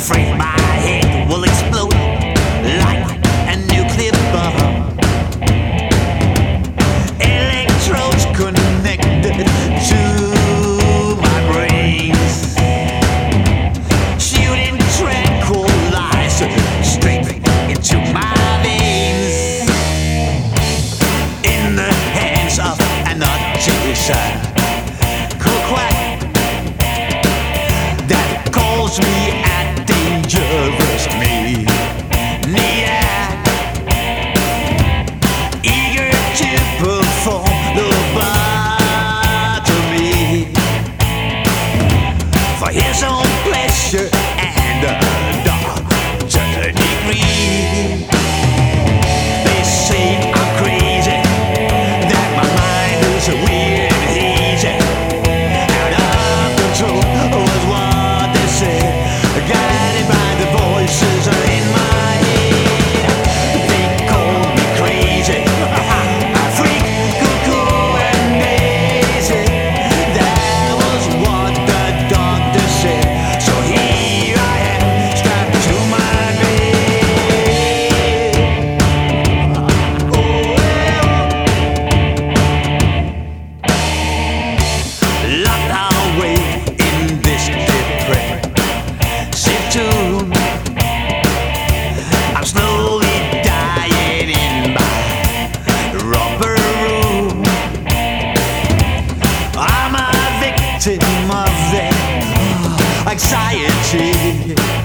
afraid my head will explode like a nuclear bomb. Electrodes connected to my brains, shooting tranquilizer straight into my veins. In the hands of an artisan, quack that calls me a dangerous me. Eager to perform lobotomy for his own pleasure and a doctor's degree. They say I'm crazy, that my mind is weird and hazy, out of control was what they said, guided by the voices in my head. They call me crazy, a freak, cuckoo and lazy. That was what the doctor said. So here I am, strapped to my bed. Locked away in this depressive tomb, I'm slowly dying in my rubber room. I'm a victim of that anxiety.